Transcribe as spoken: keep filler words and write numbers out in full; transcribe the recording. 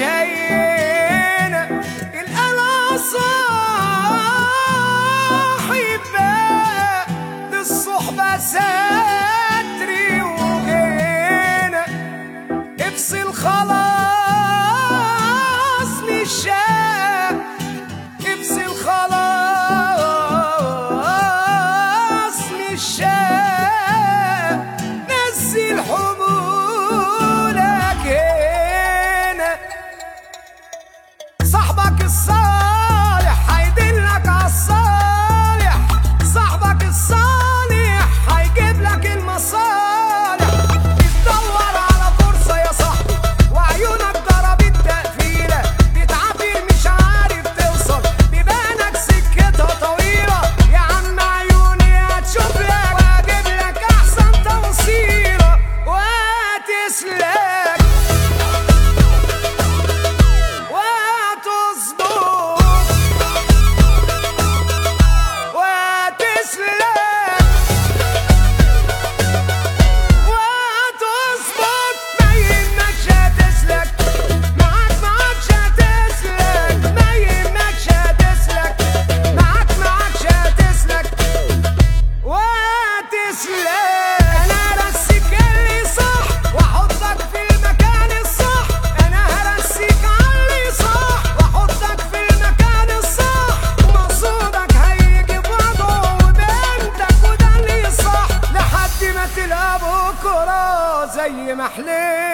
هينة القلق صاحب بقى للصحبة ستري وغنى افصل خلاص مش شاق افصل خلاص مش شاق نزل حمولك هنا صاحبك الصالح هيدلك عالصالح صاحبك الصالح هيجيب لك المصالح بتدور على فرصة يا صاحبي وعيونك ضربت تقفيلة بتعافر مش عارف توصل بيبانك سكتها طويلة يا عم عيوني هتشوف لك وهجيب لك أحسن توصيلة وهتسلك زي ما حليت